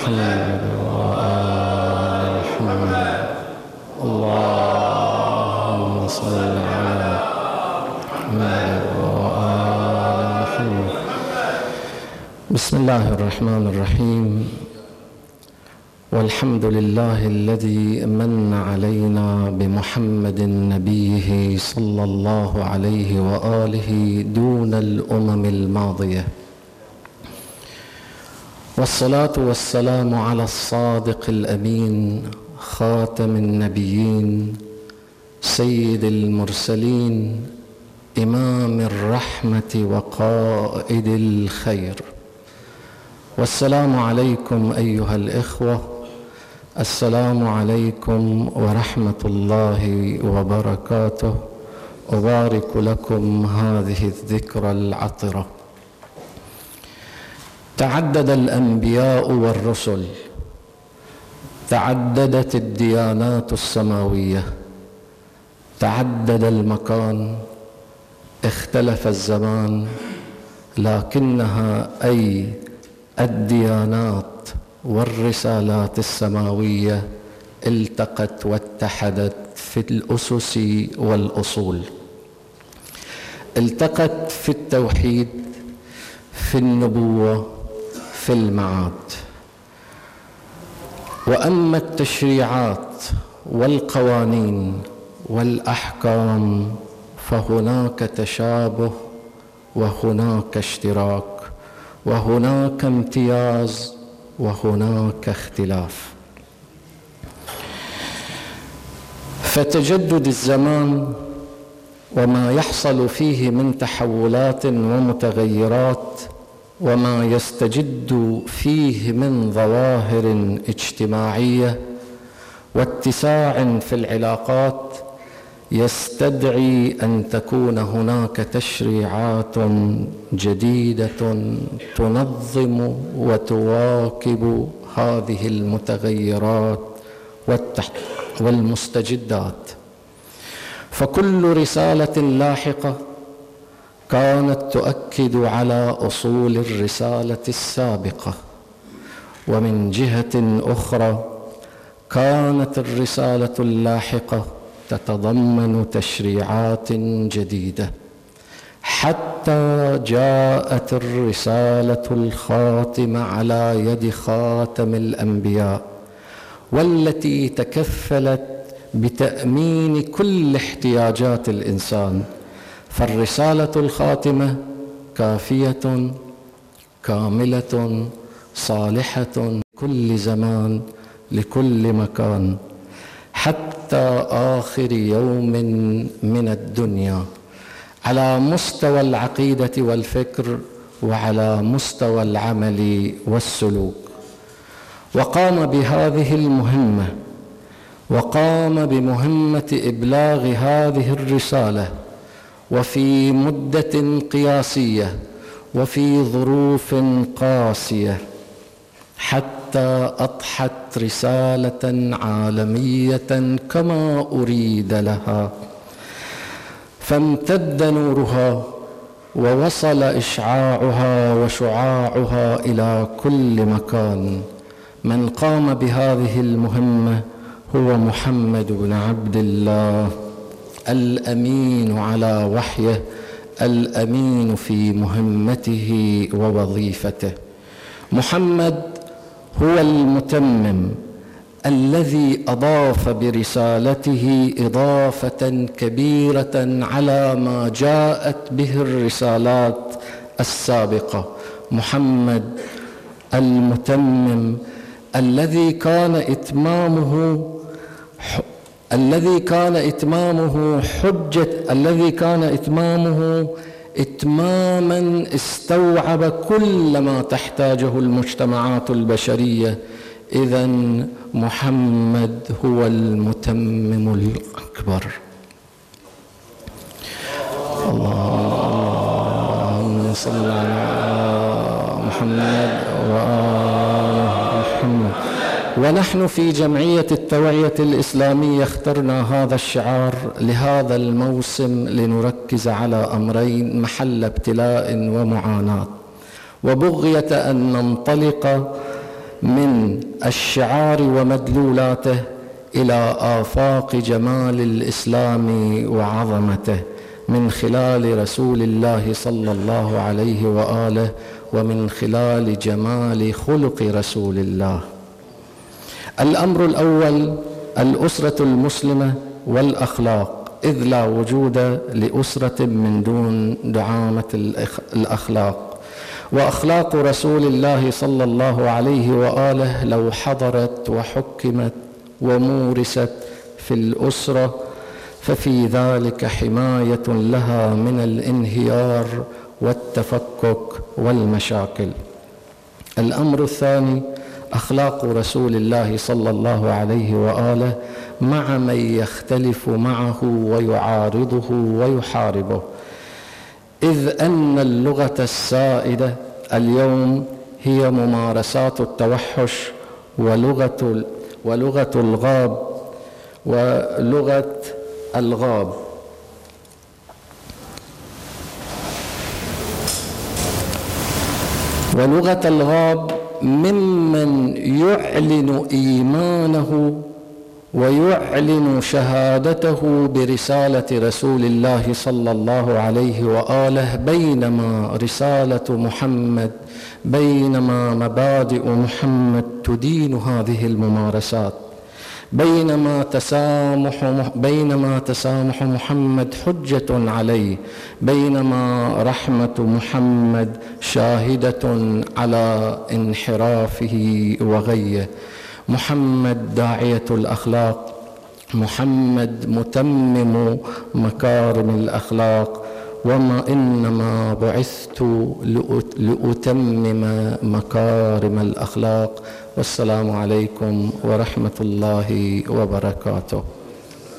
محمد وآل محمد. اللهم صل على محمد وآل محمد. بسم الله الرحمن الرحيم. والحمد لله الذي من علينا بمحمد نبيه صلى الله عليه وآله دون الأمم الماضية، والصلاة والسلام على الصادق الأمين خاتم النبيين سيد المرسلين إمام الرحمة وقائد الخير. والسلام عليكم أيها الإخوة، السلام عليكم ورحمة الله وبركاته. أبارك لكم هذه الذكرى العطرة. تعدد الأنبياء والرسل، تعددت الديانات السماوية، تعدد المكان، اختلف الزمان، لكنها أي الديانات والرسالات السماوية التقت واتحدت في الأسس والأصول. التقت في التوحيد، في النبوة، في المعاد. وأما التشريعات والقوانين والأحكام فهناك تشابه وهناك اشتراك وهناك امتياز وهناك اختلاف. فتجدد الزمان وما يحصل فيه من تحولات ومتغيرات وما يستجد فيه من ظواهر اجتماعية واتساع في العلاقات يستدعي أن تكون هناك تشريعات جديدة تنظم وتواكب هذه المتغيرات والمستجدات. فكل رسالة لاحقة كانت تؤكد على أصول الرسالة السابقة، ومن جهة أخرى كانت الرسالة اللاحقة تتضمن تشريعات جديدة، حتى جاءت الرسالة الخاتمة على يد خاتم الأنبياء، والتي تكفلت بتأمين كل احتياجات الإنسان. فالرسالة الخاتمة كافية كاملة صالحة لكل زمان لكل مكان حتى آخر يوم من الدنيا، على مستوى العقيدة والفكر وعلى مستوى العمل والسلوك. وقام بهذه المهمة، وقام بمهمة إبلاغ هذه الرسالة وفي مدة قياسية وفي ظروف قاسية، حتى أضحت رسالة عالمية كما أريد لها، فامتد نورها ووصل إشعاعها وشعاعها إلى كل مكان. من قام بهذه المهمة هو محمد بن عبد الله، الأمين على وحيه، الأمين في مهمته ووظيفته. محمد هو المتمم الذي أضاف برسالته إضافة كبيرة على ما جاءت به الرسالات السابقة. محمد المتمم الذي كان إتمامه إتماما استوعب كل ما تحتاجه المجتمعات البشرية. إذن محمد هو المتمم الأكبر. اللهم صل على محمد وآل محمد. ونحن في جمعية التوعية الإسلامية اخترنا هذا الشعار لهذا الموسم لنركز على أمرين: محل ابتلاء ومعاناة، وبغية أن ننطلق من الشعار ومدلولاته إلى آفاق جمال الإسلام وعظمته من خلال رسول الله صلى الله عليه وآله، ومن خلال جمال خلق رسول الله. الأمر الأول الأسرة المسلمة والأخلاق، إذ لا وجود لأسرة من دون دعامة الأخلاق. وأخلاق رسول الله صلى الله عليه وآله لو حضرت وحكمت ومورست في الأسرة ففي ذلك حماية لها من الانهيار والتفكك والمشاكل. الأمر الثاني أخلاق رسول الله صلى الله عليه وآله مع من يختلف معه ويعارضه ويحاربه، إذ أن اللغة السائدة اليوم هي ممارسات التوحش ولغة الغاب ولغة الغاب. ولغة الغاب ممن يعلن إيمانه ويعلن شهادته برسالة رسول الله صلى الله عليه وآله، بينما مبادئ محمد تدين هذه الممارسات، بينما تسامح محمد حجة عليه، بينما رحمة محمد شاهدة على انحرافه وغيه. محمد داعية الأخلاق، محمد متمم مكارم الأخلاق، وما إنما بعثت لأتمم مكارم الأخلاق. والسلام عليكم ورحمة الله وبركاته.